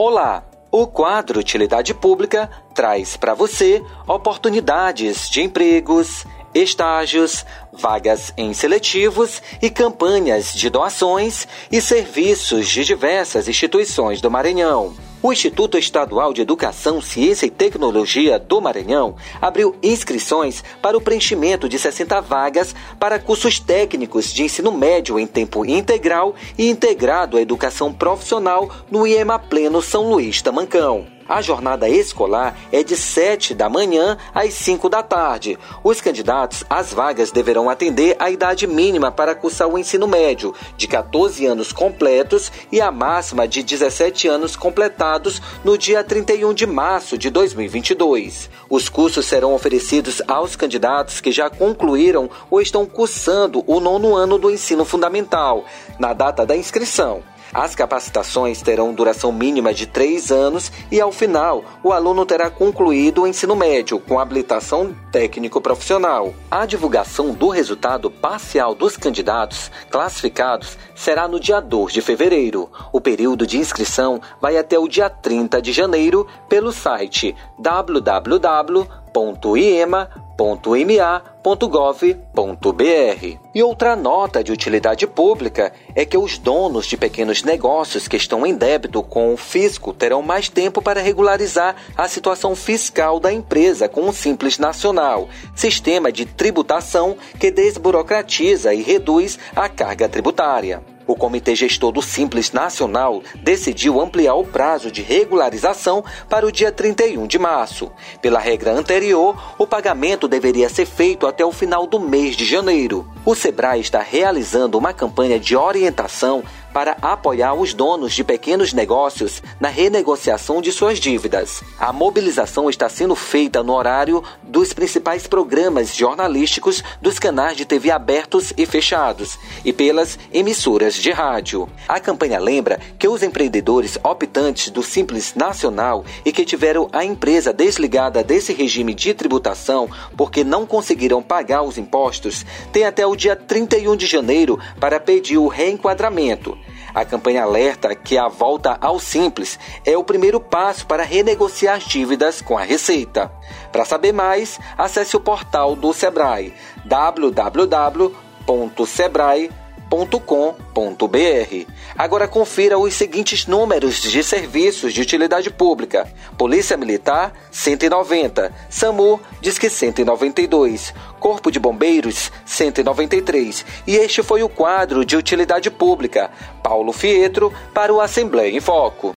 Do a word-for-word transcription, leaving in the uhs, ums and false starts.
Olá! O quadro Utilidade Pública traz para você oportunidades de empregos, estágios, vagas em seletivos e campanhas de doações e serviços de diversas instituições do Maranhão. O Instituto Estadual de Educação, Ciência e Tecnologia do Maranhão abriu inscrições para o preenchimento de sessenta vagas para cursos técnicos de ensino médio em tempo integral e integrado à educação profissional no I E M A Pleno São Luís Tamancão. A jornada escolar é de sete da manhã às cinco da tarde. Os candidatos às vagas deverão atender a idade mínima para cursar o ensino médio, de catorze anos completos e a máxima de dezessete anos completados no dia trinta e um de março de dois mil e vinte e dois. Os cursos serão oferecidos aos candidatos que já concluíram ou estão cursando o nono ano do ensino fundamental, na data da inscrição. As capacitações terão duração mínima de três anos e, ao final, o aluno terá concluído o ensino médio com habilitação técnico-profissional. A divulgação do resultado parcial dos candidatos classificados será no dia dois de fevereiro. O período de inscrição vai até o dia trinta de janeiro pelo site w w w ponto i e m a ponto m a ponto gov ponto b r. E outra nota de utilidade pública é que os donos de pequenos negócios que estão em débito com o fisco terão mais tempo para regularizar a situação fiscal da empresa com o Simples Nacional, sistema de tributação que desburocratiza e reduz a carga tributária. O Comitê Gestor do Simples Nacional decidiu ampliar o prazo de regularização para o dia trinta e um de março. Pela regra anterior, o pagamento deveria ser feito até o final do mês de janeiro. O Sebrae está realizando uma campanha de orientação para apoiar os donos de pequenos negócios na renegociação de suas dívidas. A mobilização está sendo feita no horário dos principais programas jornalísticos dos canais de T V abertos e fechados e pelas emissoras de rádio. A campanha lembra que os empreendedores optantes do Simples Nacional e que tiveram a empresa desligada desse regime de tributação porque não conseguiram pagar os impostos têm até o dia trinta e um de janeiro para pedir o reenquadramento. A campanha alerta que a volta ao Simples é o primeiro passo para renegociar as dívidas com a Receita. Para saber mais, acesse o portal do Sebrae w w w ponto sebrae ponto com ponto b r. Agora confira os seguintes números de serviços de utilidade pública: Polícia Militar cento e noventa, SAMU Disque cento e noventa e dois, Corpo de Bombeiros cento e noventa e três. E este foi o quadro de utilidade pública. Paulo Fietro para o Assembleia em Foco.